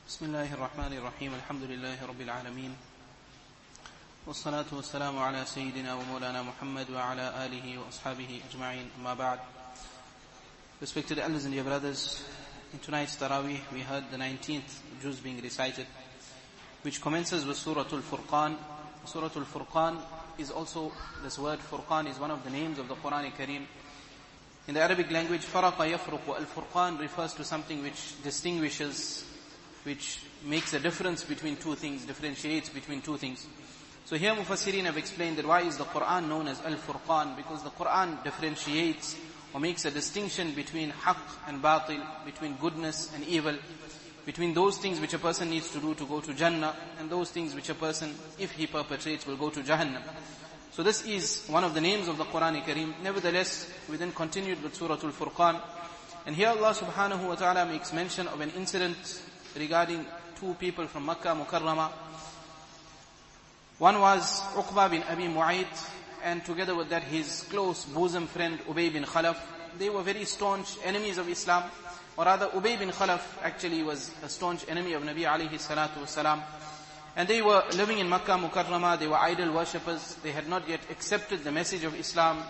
بسم الله الرحمن الرحيم الحمد لله رب العالمين والصلاة والسلام على سيدنا ومولانا محمد وعلى آله وأصحابه أجمعين أما بعد. Respected elders and dear brothers, in tonight's Taraweeh we heard the 19th juz being recited, which commences with Surah Al-Furqan. Surah Al-Furqan is also, this word Furqan is one of the names of the Quran Kareem. In the Arabic language, Faraqa Yafruqu, Al-Furqan refers to something which distinguishes, which makes a difference between two things, differentiates between two things. So here Mufassirin have explained that why is the Quran known as Al-Furqan? Because the Quran differentiates or makes a distinction between haqq and batil, between goodness and evil, between those things which a person needs to do to go to Jannah and those things which a person, if he perpetrates, will go to Jahannam. So this is one of the names of the Quran Kareem. Nevertheless, we then continued with Surah Al-Furqan. And here Allah subhanahu wa ta'ala makes mention of an incident regarding two people from Makkah Mukarramah. One was Uqba bin Abi Mu'ayt, and together with that his close bosom friend Ubay bin Khalaf. They were very staunch enemies of Islam, or rather Ubay bin Khalaf actually was a staunch enemy of Nabi alayhi salatu wasalam. And they were living in Makkah Mukarramah, they were idol worshippers, they had not yet accepted the message of Islam.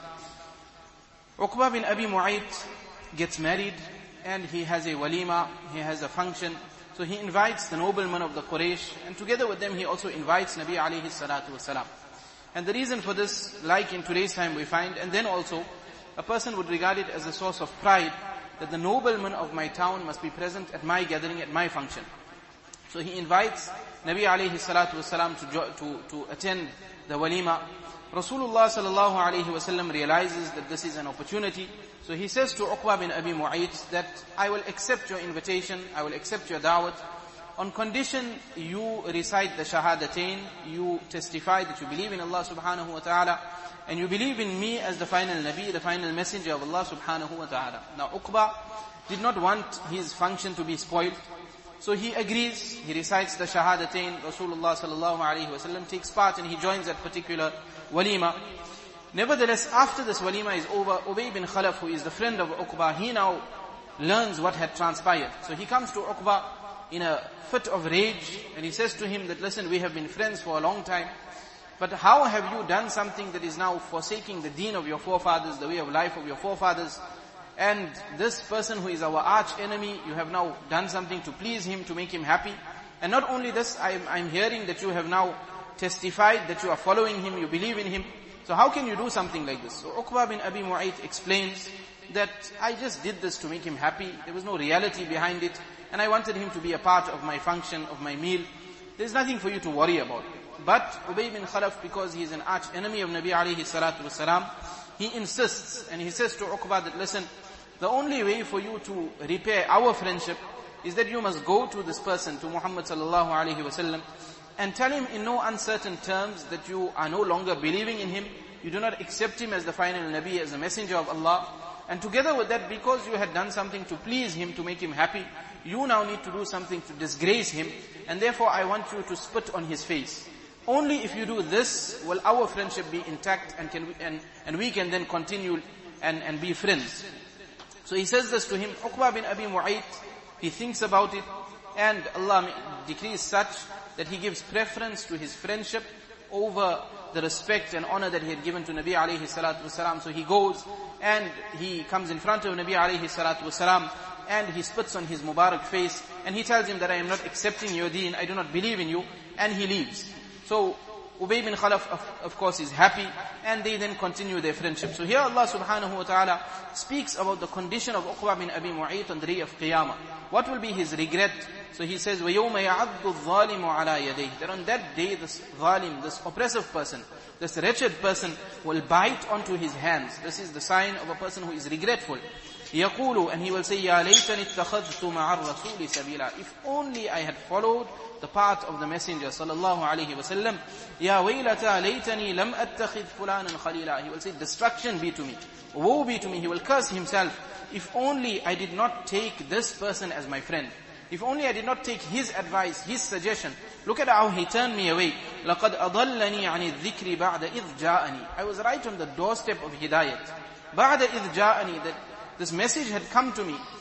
Uqba bin Abi Mu'ayt gets married and he has a walima, he has a function. So he invites the noblemen of the Quraysh, and together with them he also invites Nabi alayhi salatu wasalam. And the reason for this, like in today's time we find, and then also a person would regard it as a source of pride, that the noblemen of my town must be present at my gathering, at my function. So he invites Nabi alayhi salatu wasalam to attend the walima. Rasulullah sallallahu alayhi wasallam realizes that this is an opportunity. So he says to Uqba bin Abi Mu'ayt that I will accept your invitation, I will accept your da'wat, on condition you recite the Shahadatain, you testify that you believe in Allah subhanahu wa ta'ala, and you believe in me as the final Nabi, the final messenger of Allah subhanahu wa ta'ala. Now Uqba did not want his function to be spoiled, so he agrees, he recites the Shahadatain, Rasulullah sallallahu alayhi wasallam takes part and he joins that particular walima. Nevertheless, after this walima is over, Ubay bin Khalaf, who is the friend of Uqba, he now learns what had transpired. So he comes to Uqba in a fit of rage and he says to him that, listen, we have been friends for a long time, but how have you done something that is now forsaking the deen of your forefathers, the way of life of your forefathers? And this person who is our arch enemy, you have now done something to please him, to make him happy. And not only this, I'm hearing that you have now testified that you are following him, you believe in him. So how can you do something like this? So Uqba bin Abi Mu'ayt explains that I just did this to make him happy. There was no reality behind it. And I wanted him to be a part of my function, of my meal. There's nothing for you to worry about. But Ubay bin Khalaf, because he is an arch enemy of Nabi alayhi salatu wasalam, he insists and he says to Uqba that, listen, the only way for you to repair our friendship is that you must go to this person, to Muhammad sallallahu alayhi wasallam, and tell him in no uncertain terms that you are no longer believing in him, you do not accept him as the final Nabi, as the messenger of Allah. And together with that, because you had done something to please him, to make him happy, you now need to do something to disgrace him, and therefore I want you to spit on his face. Only if you do this will our friendship be intact and we can then continue and be friends. So he says this to him. Uqba bin Abi Mu'ayt, he thinks about it, and Allah decrees such that he gives preference to his friendship over the respect and honor that he had given to Nabi alayhi salatu wasalam. So he goes and he comes in front of Nabi alayhi salatu wasalam and he spits on his Mubarak face and he tells him that I am not accepting your deen, I do not believe in you, and he leaves. So Ubay bin Khalaf of course is happy and they then continue their friendship. So here Allah subhanahu wa ta'ala speaks about the condition of Uqba bin Abi Mu'ayt on the day of Qiyamah. What will be his regret? So he says, وَيَوْمَ يَعَضُّ الظَّالِمُ عَلَى يَدَيْهِ, that on that day this zalim, this oppressive person, this wretched person will bite onto his hands. This is the sign of a person who is regretful. يَقُولُ, and he will say, يَا لَيْتَنِ اتَّخَذْتُ مَعَ الرَّسُولِ سَبِيلًا, if only I had followed the path of the Messenger sallallahu alayhi wa sallam. يَا وَيْلَتَا لَيْتَنِي لَمْ أَتَّخِذْ فُلَانًا خَلِيلًا, he will say, destruction be to me, woe be to me. He will curse himself. If only I did not take this person as my friend. If only I did not take his advice, his suggestion. Look at how he turned me away. لَقَدْ أَضَلَّنِي عَنِ الذِّكْرِ بَعْدَ إِذْ جَاءَنِي, I was right on the doorstep of hidayat. بَعْدَ إِذْ جَاءَنِي, that this message had come to me.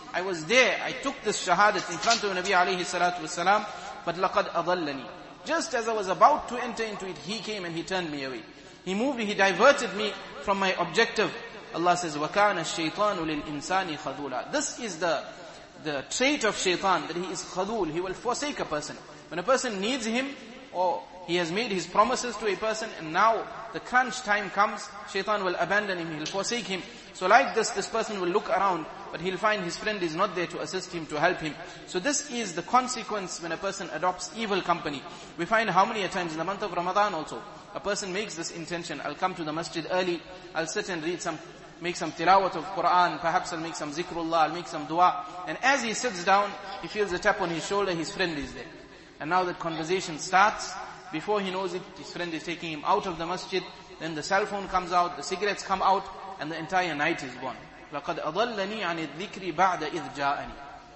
I was there, I took this shahadat in front of Nabi alayhi salatu wasalam, but laqad adallani. Just as I was about to enter into it, he came and he turned me away. He moved, he diverted me from my objective. Allah says, وَكَانَ الشَّيْطَانُ لِلْإِنسَانِ خَذُولًا. This is the trait of shaitan, that he is khadul. He will forsake a person. When a person needs him, or he has made his promises to a person, and now the crunch time comes, shaitan will abandon him, he'll forsake him. So like this person will look around, but he'll find his friend is not there to assist him, to help him. So this is the consequence when a person adopts evil company. We find how many times in the month of Ramadan also, a person makes this intention, I'll come to the masjid early, I'll sit and make some tilawat of Quran, perhaps I'll make some zikrullah, I'll make some dua. And as he sits down, he feels a tap on his shoulder, his friend is there. And now that conversation starts, before he knows it, his friend is taking him out of the masjid, then the cell phone comes out, the cigarettes come out, and the entire night is gone. لَقَدْ أَضَلَّنِي عَنِ الذِّكْرِ بَعْدَ إِذْ جَاءَنِي.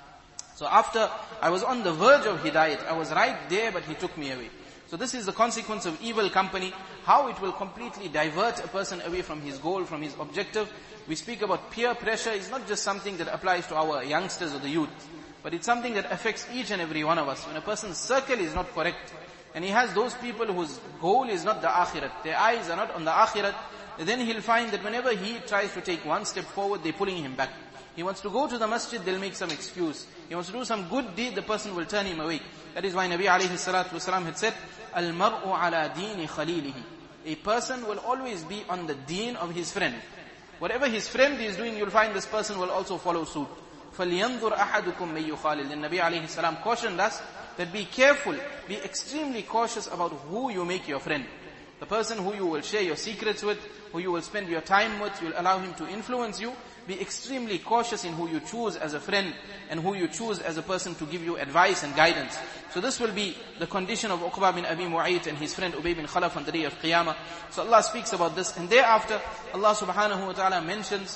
So after I was on the verge of hidayat, I was right there, but he took me away. So this is the consequence of evil company, how it will completely divert a person away from his goal, from his objective. We speak about peer pressure. It's not just something that applies to our youngsters or the youth, but it's something that affects each and every one of us. When a person's circle is not correct, and he has those people whose goal is not the akhirat, their eyes are not on the akhirat, then he'll find that whenever he tries to take one step forward, they're pulling him back. He wants to go to the masjid, they'll make some excuse. He wants to do some good deed, the person will turn him away. That is why Nabi alayhi salatu wasalam had said, Al-mar'u ala deeni khalilihi. A person will always be on the deen of his friend. Whatever his friend is doing, you'll find this person will also follow suit. فَلْيَنْظُرْ أَحَدُكُمْ مَنْ يُخَالِلْ. And Nabi alayhi salam cautioned us that be careful, be extremely cautious about who you make your friend. The person who you will share your secrets with, who you will spend your time with, you will allow him to influence you. Be extremely cautious in who you choose as a friend and who you choose as a person to give you advice and guidance. So this will be the condition of Uqba bin Abi Mu'ayt and his friend Ubay bin Khalaf on the day of Qiyamah. So Allah speaks about this, and thereafter Allah subhanahu wa ta'ala mentions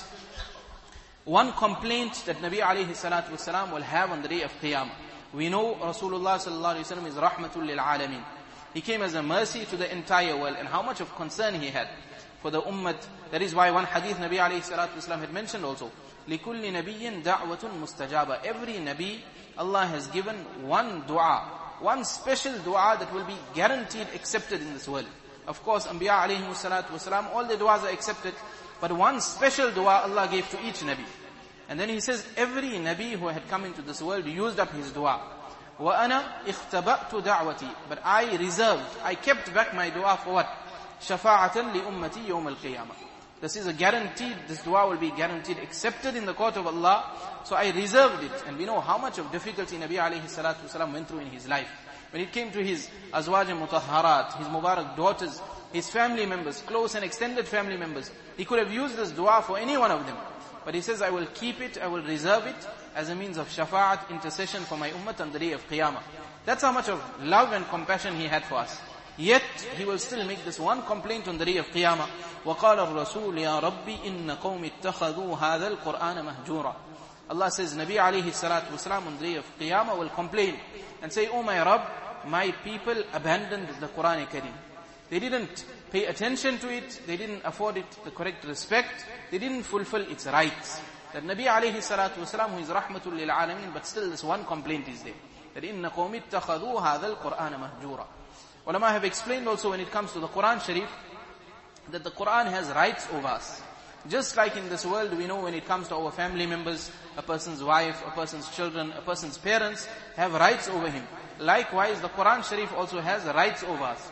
one complaint that Nabi alayhi salatu wasalam will have on the day of Qiyamah. We know Rasulullah sallallahu alayhi wa sallam is rahmatul lil alameen. He came as a mercy to the entire world, and how much of concern he had for the ummah. That is why one hadith Nabi alayhi salatu wasalam had mentioned also, لِكُلِّ نَبِيٍّ دَعْوَةٌ مُسْتَجَابَةٌ. Every Nabi, Allah has given one dua, one special dua that will be guaranteed accepted in this world. Of course, Anbiya alayhi salatu wasalam, all the duas are accepted, but one special dua Allah gave to each Nabi. And then he says, every Nabi who had come into this world used up his dua. وَأَنَا اِخْتَبَأْتُ دَعْوَتِي. But I reserved, I kept back my dua for what? شَفَاعَةً لِأُمَّتِي يَوْمَ الْقِيَامَةِ. This is a guaranteed, this dua will be guaranteed accepted in the court of Allah. So I reserved it. And we know how much of difficulty Nabi alayhi salatu wasalam went through in his life. When it came to his azwaj mutahharat, his Mubarak daughters, his family members, close and extended family members, he could have used this dua for any one of them. But he says, I will keep it, I will reserve it as a means of shafa'at, intercession for my ummah on the day of Qiyamah. That's how much of love and compassion he had for us. Yet, he will still make this one complaint on the day of Qiyamah. وَقَالَ الرَّسُولُ يَا رَبِّ إِنَّ قَوْمِ اتَّخَذُوا هَذَا الْقُرْآنَ مَهْجُورًا. Allah says, Nabi alayhi salatu wasalam on the day of Qiyamah will complain and say, Oh my Rabb, my people abandoned the Qur'an Kareem. They didn't pay attention to it, they didn't afford it the correct respect, they didn't fulfill its rights. That Nabi alayhi salatu wasalam, who is rahmatul lil alameen, but still this one complaint is there. That inna qawmi ittakhadhu hadha al-Qur'ana mahjura. Ulama have explained also when it comes to the Qur'an Sharif, that the Qur'an has rights over us. Just like in this world, we know when it comes to our family members, a person's wife, a person's children, a person's parents have rights over him. Likewise, the Qur'an Sharif also has rights over us.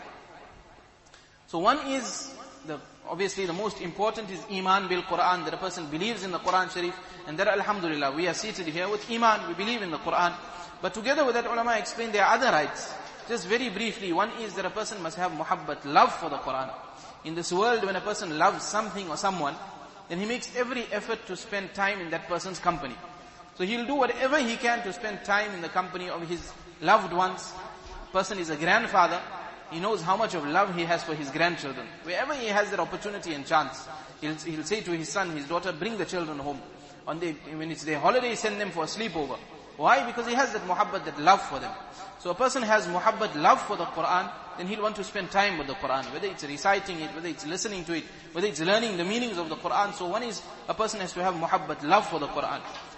So one is, obviously the most important is Iman bil Quran, that a person believes in the Quran Sharif, and that alhamdulillah, we are seated here with Iman, we believe in the Quran. But together with that, ulama explain there are other rights. Just very briefly, one is that a person must have muhabbat, love for the Quran. In this world, when a person loves something or someone, then he makes every effort to spend time in that person's company. So he'll do whatever he can to spend time in the company of his loved ones. A person is a grandfather, he knows how much of love he has for his grandchildren. Wherever he has that opportunity and chance, he'll say to his son, his daughter, bring the children home. When it's their holiday, send them for a sleepover. Why? Because he has that muhabbat, that love for them. So a person has muhabbat, love for the Quran, then he'll want to spend time with the Quran. Whether it's reciting it, whether it's listening to it, whether it's learning the meanings of the Quran. So one is, a person has to have muhabbat, love for the Quran.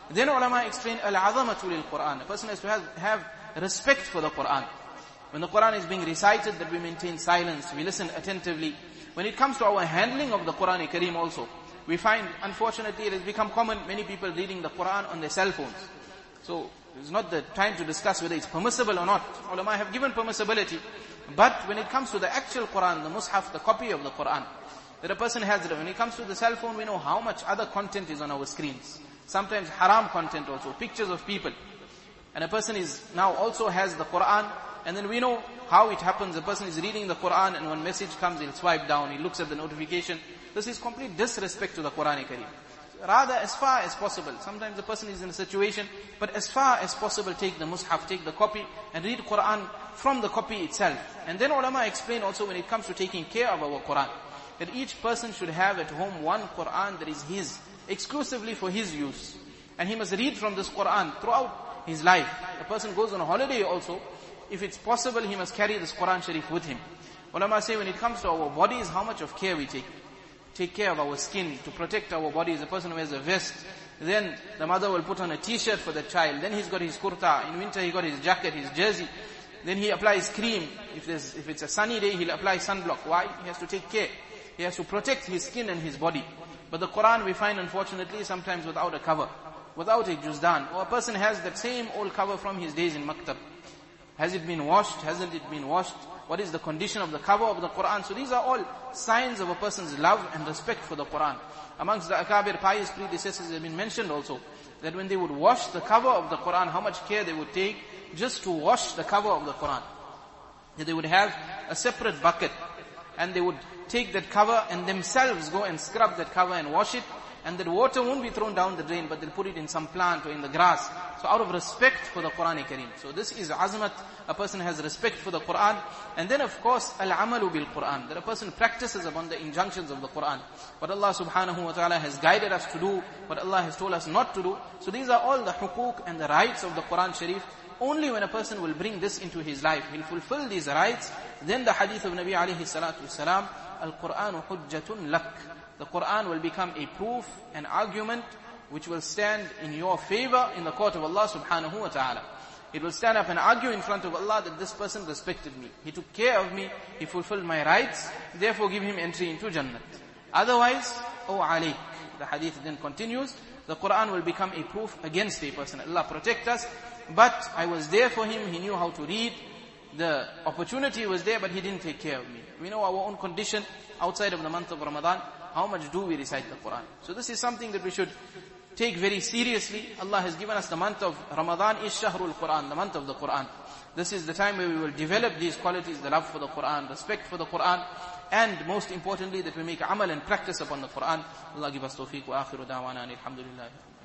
Then ulama explain al-azamatu lil-Qur'an. A person has to have respect for the Qur'an. When the Qur'an is being recited, that we maintain silence, we listen attentively. When it comes to our handling of the Qur'an Kareem also, we find, unfortunately, it has become common, many people reading the Qur'an on their cell phones. So, it's not the time to discuss whether it's permissible or not. Ulama have given permissibility. But when it comes to the actual Qur'an, the mushaf, the copy of the Qur'an, that a person has it. When it comes to the cell phone, we know how much other content is on our screens. Sometimes haram content also, pictures of people. And a person now also has the Qur'an, and then we know how it happens. A person is reading the Qur'an, and when message comes, he'll swipe down, he looks at the notification. This is complete disrespect to the Qur'an Kareem. Rather, as far as possible, sometimes the person is in a situation, but as far as possible, take the mushaf, take the copy, and read Qur'an from the copy itself. And then ulama explain also when it comes to taking care of our Qur'an, that each person should have at home one Qur'an that is his, exclusively for his use. And he must read from this Qur'an throughout his life. A person goes on a holiday also, if it's possible, he must carry this Qur'an Sharif with him. Ulama say when it comes to our bodies, how much of care we take. Take care of our skin, to protect our bodies. A person wears a vest, then the mother will put on a t-shirt for the child, then he's got his kurta, in winter he got his jacket, his jersey, then he applies cream. If it's a sunny day, he'll apply sunblock. Why? He has to take care. He has to protect his skin and his body. But the Qur'an we find, unfortunately, sometimes without a cover, without a juzdan, or a person has that same old cover from his days in maktab. Has it been washed? Hasn't it been washed? What is the condition of the cover of the Qur'an? So these are all signs of a person's love and respect for the Qur'an. Amongst the akabir pious predecessors have been mentioned also, that when they would wash the cover of the Qur'an, how much care they would take just to wash the cover of the Qur'an. That they would have a separate bucket, and they would take that cover and themselves go and scrub that cover and wash it, and that water won't be thrown down the drain, but they'll put it in some plant or in the grass. So out of respect for the Qur'an Kareem. So this is azmat, a person has respect for the Qur'an. And then of course, al-amalu bil-Qur'an, that a person practices upon the injunctions of the Qur'an. What Allah subhanahu wa ta'ala has guided us to do, what Allah has told us not to do. So these are all the huquq and the rights of the Qur'an Sharif. Only when a person will bring this into his life, he'll fulfill these rights, then the hadith of Nabi alayhi salatu wasalam, al-Qur'anu hujjatun lak. The Qur'an will become a proof, an argument, which will stand in your favor in the court of Allah subhanahu wa ta'ala. It will stand up and argue in front of Allah that this person respected me. He took care of me. He fulfilled my rights. Therefore give him entry into Jannah. Otherwise, oh alayk. The hadith then continues. The Qur'an will become a proof against a person. Allah protect us. But I was there for him. He knew how to read. The opportunity was there, but he didn't take care of me. We know our own condition outside of the month of Ramadan. How much do we recite the Qur'an? So this is something that we should take very seriously. Allah has given us the month of Ramadan is Shahrul Qur'an, the month of the Qur'an. This is the time where we will develop these qualities, the love for the Qur'an, respect for the Qur'an, and most importantly that we make amal and practice upon the Qur'an. Allah give us tawfiq wa akhiru da'wana alhamdulillah.